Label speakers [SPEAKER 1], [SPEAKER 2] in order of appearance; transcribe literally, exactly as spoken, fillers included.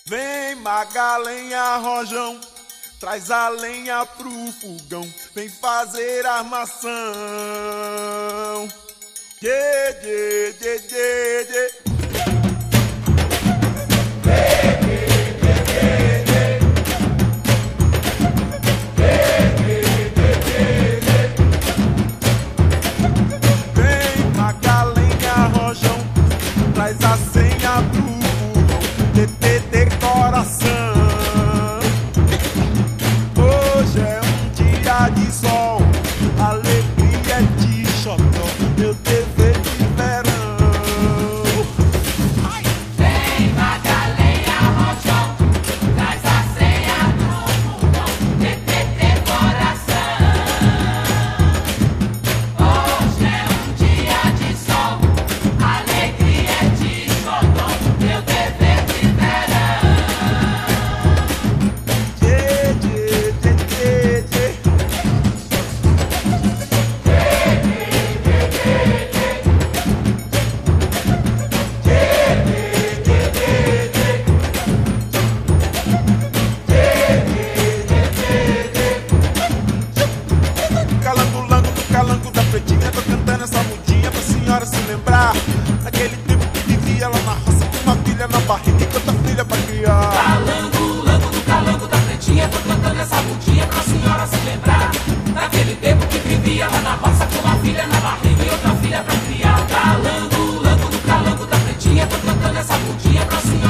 [SPEAKER 1] Vem Magalenha Rojão, traz a lenha pro fogão, vem fazer armação. Dê, dê, dê, dê, dê. Vem Magalenha Rojão, traz a senha pro fogão, dê, dê, dê, coração. Hoje é um dia de sol, alegria de xodó, meu dever de verão.
[SPEAKER 2] Vem Magalenha Rojão, traz a senha pro fogão, dê, dê, dê, coração. Hoje é um dia de sol, alegria de xodó, meu dever de verão.
[SPEAKER 1] Dê, dê, dê, dê, dê. Calango-lango do calango da pretinha, tô cantando essa mudinha pra senhora se lembrar daquele tempo que vivia lá na roça com uma filha na barriga e tanta filha pra criar.
[SPEAKER 2] Calango, lango do calango da pretinha, tô cantando essa mudinha pra senhora se lembrar daquele tempo que vivia lá na roça com uma filha na barriga e outra filha pra criar. Calango, lango do calango da pretinha, tô cantando essa mudinha pra senhora